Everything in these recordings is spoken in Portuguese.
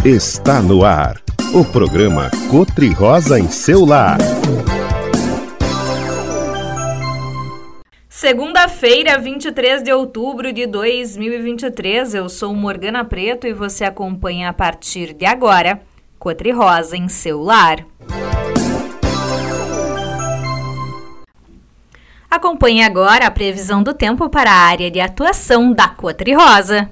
Está no ar, o programa Cotri-Rosa em seu lar. Segunda-feira, 23 de outubro de 2023, eu sou Morgana Preto e você acompanha a partir de agora Cotri-Rosa em seu lar. Acompanhe agora a previsão do tempo para a área de atuação da Cotri-Rosa.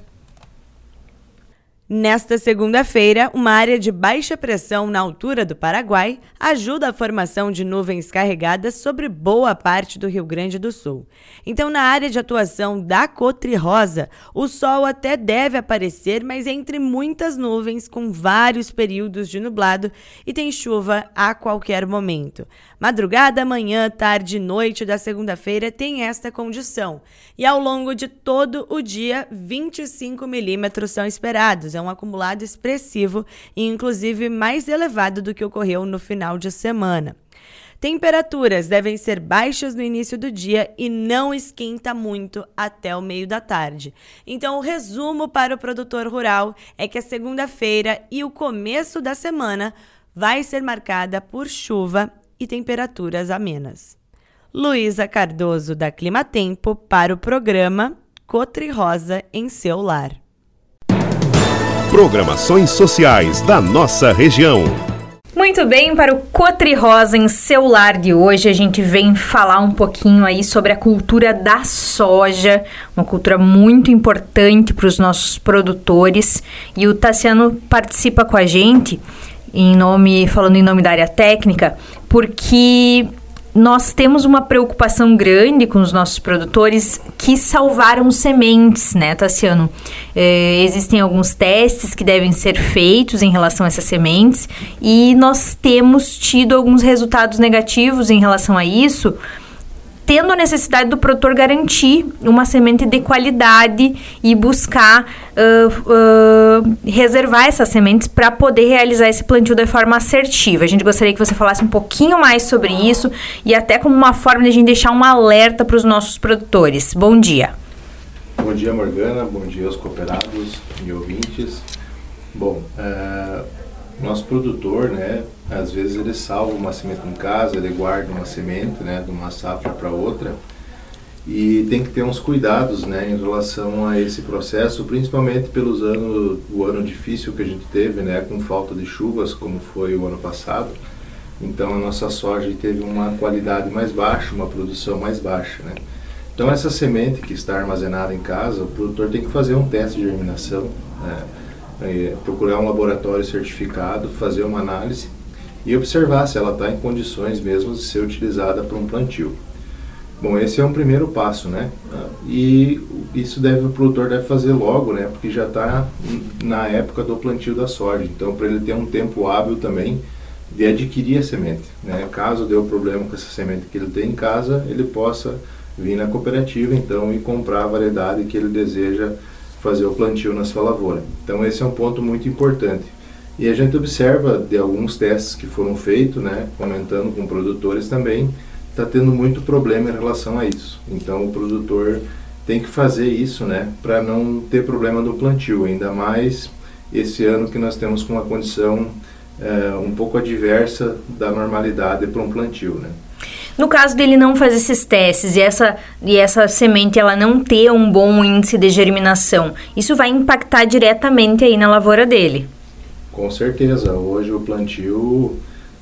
Nesta segunda-feira, uma área de baixa pressão na altura do Paraguai ajuda a formação de nuvens carregadas sobre boa parte do Rio Grande do Sul. Então, na área de atuação da Cotri-Rosa, o sol até deve aparecer, mas entre muitas nuvens, com vários períodos de nublado, e tem chuva a qualquer momento. Madrugada, manhã, tarde e noite da segunda-feira tem esta condição. E ao longo de todo o dia, 25 milímetros são esperados. É um acumulado expressivo e, inclusive, mais elevado do que ocorreu no final de semana. Temperaturas devem ser baixas no início do dia e não esquenta muito até o meio da tarde. Então, o resumo para o produtor rural é que a segunda-feira e o começo da semana vai ser marcada por chuva e temperaturas amenas. Luísa Cardoso, da Climatempo, para o programa Cotri-Rosa em seu lar. Programações sociais da nossa região. Muito bem, para o Cotri-Rosa em seu lar de hoje, a gente vem falar um pouquinho aí sobre a cultura da soja, uma cultura muito importante para os nossos produtores. E o Tassiano participa com a gente, falando em nome da área técnica, porque nós temos uma preocupação grande com os nossos produtores que salvaram sementes, né, Tassiano? Existem alguns testes que devem ser feitos em relação a essas sementes e nós temos tido alguns resultados negativos em relação a isso, tendo a necessidade do produtor garantir uma semente de qualidade e buscar reservar essas sementes para poder realizar esse plantio de forma assertiva. A gente gostaria que você falasse um pouquinho mais sobre isso e até como uma forma de a gente deixar um alerta para os nossos produtores. Bom dia. Bom dia, Morgana. Bom dia aos cooperados e ouvintes. Bom, nosso produtor, né, às vezes ele salva uma semente em casa, ele guarda uma semente, né, de uma safra para outra, e tem que ter uns cuidados, né, em relação a esse processo, principalmente pelos o ano difícil que a gente teve, né, com falta de chuvas, como foi o ano passado. Então a nossa soja teve uma qualidade mais baixa, uma produção mais baixa, né. Então essa semente que está armazenada em casa, o produtor tem que fazer um teste de germinação, né, procurar um laboratório certificado, fazer uma análise e observar se ela está em condições mesmo de ser utilizada para um plantio. Bom, esse é um primeiro passo, né? E isso o produtor deve fazer logo, né? Porque já está na época do plantio da soja, então para ele ter um tempo hábil também de adquirir a semente, né? Caso dê um problema com essa semente que ele tem em casa, ele possa vir na cooperativa então e comprar a variedade que ele deseja fazer o plantio na sua lavoura. Então esse é um ponto muito importante. E a gente observa de alguns testes que foram feitos, né, comentando com produtores também, está tendo muito problema em relação a isso. Então o produtor tem que fazer isso, né, para não ter problema no plantio, ainda mais esse ano que nós temos com uma condição um pouco adversa da normalidade para um plantio, né. No caso dele não fazer esses testes e essa semente ela não ter um bom índice de germinação, isso vai impactar diretamente aí na lavoura dele? Com certeza. Hoje o plantio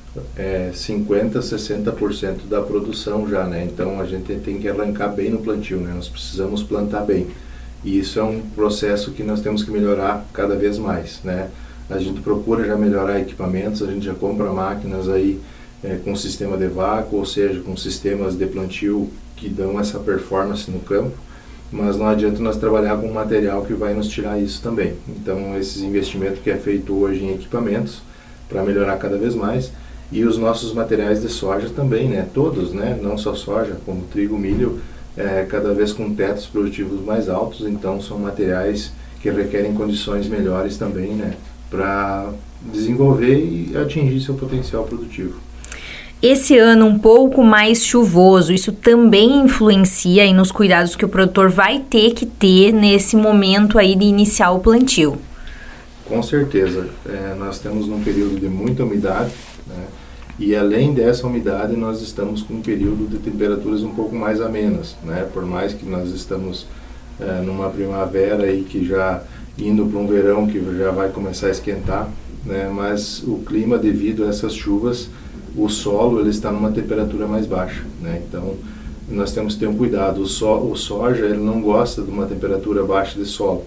é 50%, 60% da produção já, né? Então a gente tem que arrancar bem no plantio, né? Nós precisamos plantar bem. E isso é um processo que nós temos que melhorar cada vez mais, né? A gente procura já melhorar equipamentos, a gente já compra máquinas aí com sistema de vácuo, ou seja, com sistemas de plantio que dão essa performance no campo, mas não adianta nós trabalhar com um material que vai nos tirar isso também. Então, esses investimentos que é feito hoje em equipamentos, para melhorar cada vez mais, e os nossos materiais de soja também, né? Todos, né? Não só soja, como trigo, milho, cada vez com tetos produtivos mais altos, então são materiais que requerem condições melhores também, né? Para desenvolver e atingir seu potencial produtivo. Esse ano um pouco mais chuvoso, isso também influencia aí nos cuidados que o produtor vai ter que ter nesse momento aí de iniciar o plantio? Com certeza. Nós temos um período de muita umidade, né? E além dessa umidade, nós estamos com um período de temperaturas um pouco mais amenas, né? Por mais que nós estamos numa primavera aí que já indo para um verão que já vai começar a esquentar, né? Mas o clima, devido a essas chuvas, o solo ele está numa temperatura mais baixa, né? Então nós temos que ter um cuidado. O soja ele não gosta de uma temperatura baixa de solo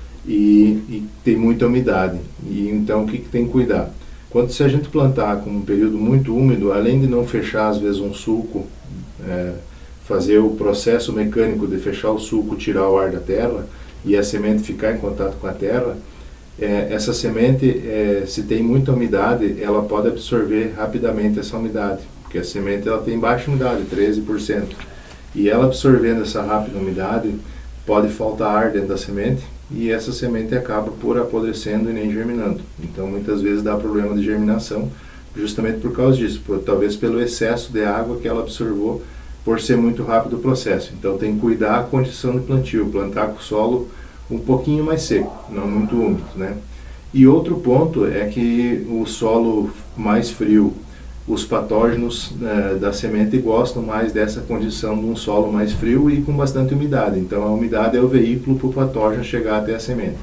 e tem muita umidade. E então o que tem que cuidar? Se a gente plantar com um período muito úmido, além de não fechar às vezes um sulco, fazer o processo mecânico de fechar o sulco, tirar o ar da terra e a semente ficar em contato com a terra, essa semente, se tem muita umidade, ela pode absorver rapidamente essa umidade, porque a semente ela tem baixa umidade, 13%, e ela absorvendo essa rápida umidade, pode faltar ar dentro da semente, e essa semente acaba por apodrecendo e nem germinando. Então muitas vezes dá problema de germinação, justamente por causa disso, talvez pelo excesso de água que ela absorveu, por ser muito rápido o processo. Então tem que cuidar a condição de plantio, plantar com o solo um pouquinho mais seco, não muito úmido, né? E outro ponto é que o solo mais frio, os patógenos da semente gostam mais dessa condição de um solo mais frio e com bastante umidade. Então a umidade é o veículo para o patógeno chegar até a semente.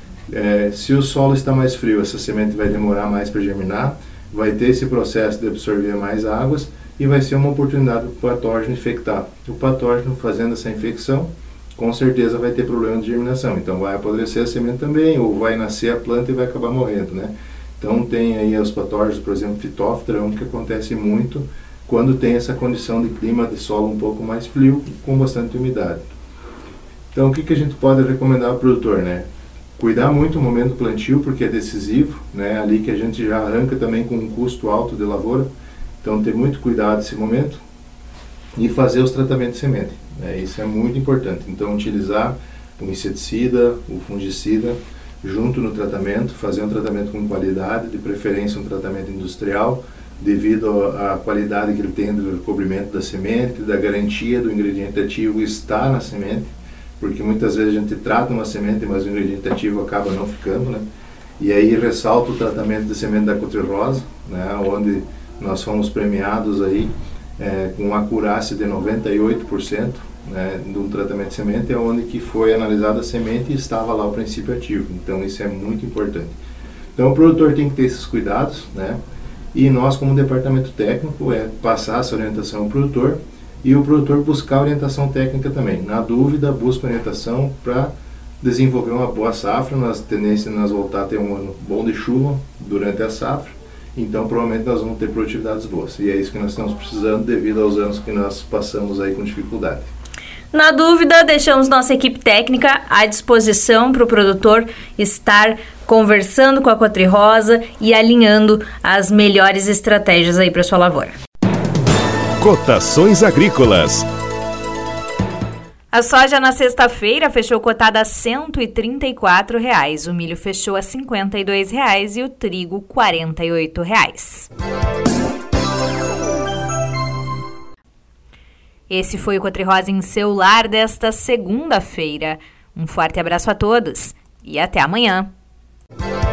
Se o solo está mais frio, essa semente vai demorar mais para germinar, vai ter esse processo de absorver mais águas e vai ser uma oportunidade para o patógeno infectar. O patógeno fazendo essa infecção, com certeza vai ter problema de germinação. Então vai apodrecer a semente também, ou vai nascer a planta e vai acabar morrendo, né? Então tem aí os patógenos, por exemplo, Phytophthora, que acontece muito quando tem essa condição de clima de solo um pouco mais frio, com bastante umidade. Então o que a gente pode recomendar ao produtor, né? Cuidar muito o momento do plantio, porque é decisivo, né? Ali que a gente já arranca também com um custo alto de lavoura. Então ter muito cuidado nesse momento e fazer os tratamentos de semente, né? Isso é muito importante. Então utilizar o inseticida, o fungicida, junto no tratamento, fazer um tratamento com qualidade, de preferência um tratamento industrial, devido à qualidade que ele tem do recobrimento da semente, da garantia do ingrediente ativo estar na semente, porque muitas vezes a gente trata uma semente, mas o ingrediente ativo acaba não ficando, né? E aí ressalta o tratamento de semente da Cotri-Rosa, né? Onde nós fomos premiados aí com acurácia de 98%, né, de um tratamento de semente, onde que foi analisada a semente e estava lá o princípio ativo. Então isso é muito importante. Então o produtor tem que ter esses cuidados, né? E nós como departamento técnico passar essa orientação ao produtor e o produtor buscar orientação técnica também. Na dúvida, busca orientação para desenvolver uma boa safra. Nas tendências nós voltar a ter um ano bom de chuva durante a safra. Então provavelmente nós vamos ter produtividades boas. E é isso que nós estamos precisando devido aos anos que nós passamos aí com dificuldade. Na dúvida, deixamos nossa equipe técnica à disposição para o produtor estar conversando com a Cotri-Rosa e alinhando as melhores estratégias aí para sua lavoura. Cotações agrícolas. A soja na sexta-feira fechou cotada a R$ 134,00, o milho fechou a R$ 52,00 e o trigo R$ 48,00. Esse foi o Cotri-Rosa em seu lar desta segunda-feira. Um forte abraço a todos e até amanhã.